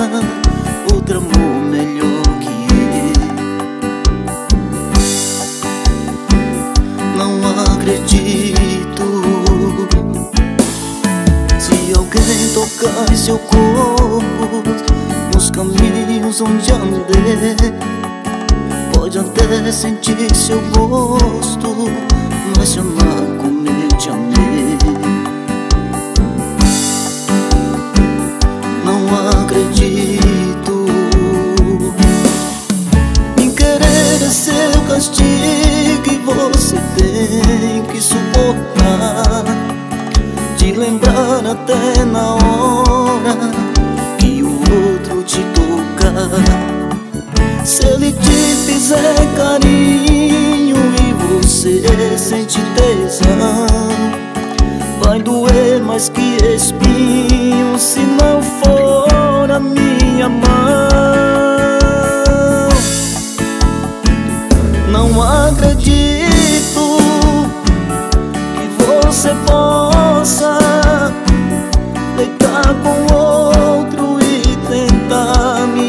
outro amor melhor que ele. Não acredito. Se alguém tocar em seu corpo nos caminhos onde andei, pode até sentir seu gosto, mas te amar como eu te amei. Não acredito. Em querer é seu castigo e você tem que suportar, te lembrar até na hora que o outro te toca. Se ele te fizer carinho e você sente tesão, vai doer mais que espinho se não for a minha mão. Não acredito que você possa deitar com outro e tentar me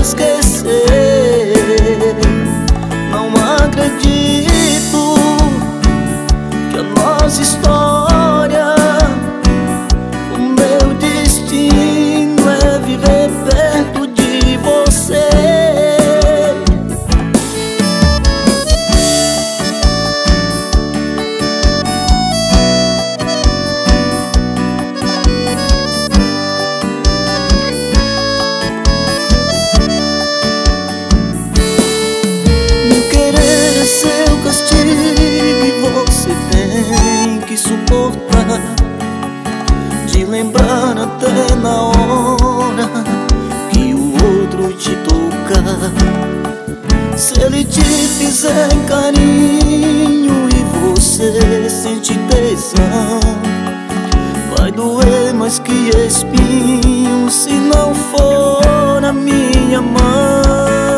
esquecer. Não acredito que a nossa história, o meu destino é viver perto de você. Seu castigo e você tem que suportar, te lembrar até na hora que o outro te toca. Se ele te fizer carinho e você sente tesão, vai doer mais que espinho se não for a minha mão.